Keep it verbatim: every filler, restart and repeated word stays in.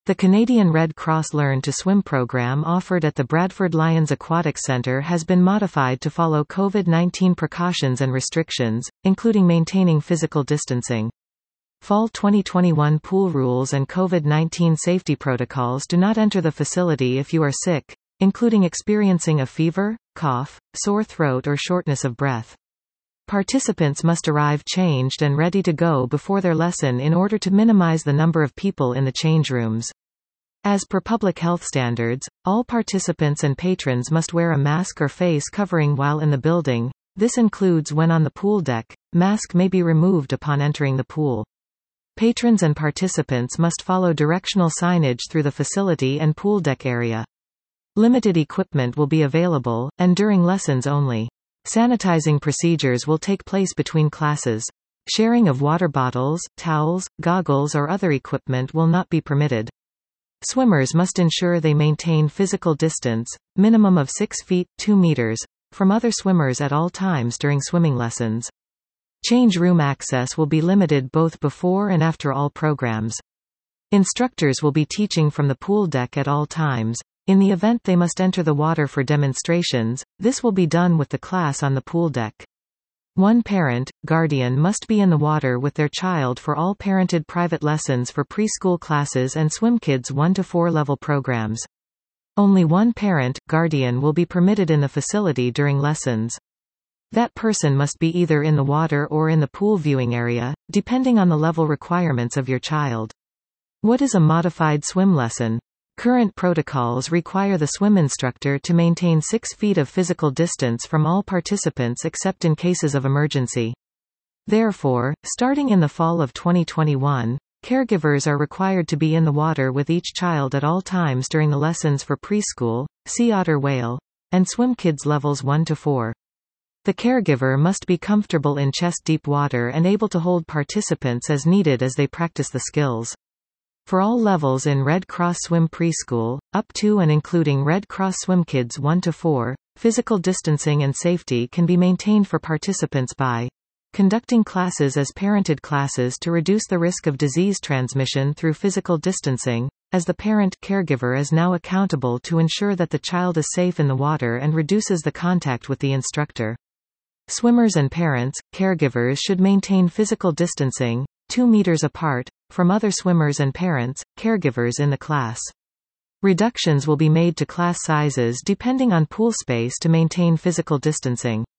The Canadian Red Cross Learn to Swim program offered at the Bradford Lions Aquatic Centre has been modified to follow COVID nineteen precautions and restrictions, including maintaining physical distancing. Fall twenty twenty-one pool rules and COVID nineteen safety protocols do not enter the facility if you are sick, including experiencing a fever, cough, sore throat or shortness of breath. Participants must arrive changed and ready to go before their lesson in order to minimize the number of people in the change rooms. As per public health standards, all participants and patrons must wear a mask or face covering while in the building. This includes when on the pool deck. Mask may be removed upon entering the pool. Patrons and participants must follow directional signage through the facility and pool deck area. Limited equipment will be available, and during lessons only. Sanitizing procedures will take place between classes. Sharing of water bottles, towels, goggles or other equipment will not be permitted. Swimmers must ensure they maintain physical distance, minimum of six feet two meters, from other swimmers at all times during swimming lessons. Change room access will be limited both before and after all programs. Instructors will be teaching from the pool deck at all times. In the event they must enter the water for demonstrations, this will be done with the class on the pool deck. One parent, guardian must be in the water with their child for all parented private lessons for preschool classes and SwimKids one to four level programs. Only one parent, guardian will be permitted in the facility during lessons. That person must be either in the water or in the pool viewing area, depending on the level requirements of your child. What is a modified swim lesson? Current protocols require the swim instructor to maintain six feet of physical distance from all participants except in cases of emergency. Therefore, starting in the fall of twenty twenty-one, caregivers are required to be in the water with each child at all times during the lessons for preschool, sea otter whale, and SwimKids levels one to four. The caregiver must be comfortable in chest-deep water and able to hold participants as needed as they practice the skills. For all levels in Red Cross Swim Preschool, up to and including Red Cross SwimKids one to four, physical distancing and safety can be maintained for participants by conducting classes as parented classes to reduce the risk of disease transmission through physical distancing, as the parent caregiver is now accountable to ensure that the child is safe in the water and reduces the contact with the instructor. Swimmers and parents, caregivers should maintain physical distancing, two meters apart, from other swimmers and parents, caregivers in the class. Reductions will be made to class sizes depending on pool space to maintain physical distancing.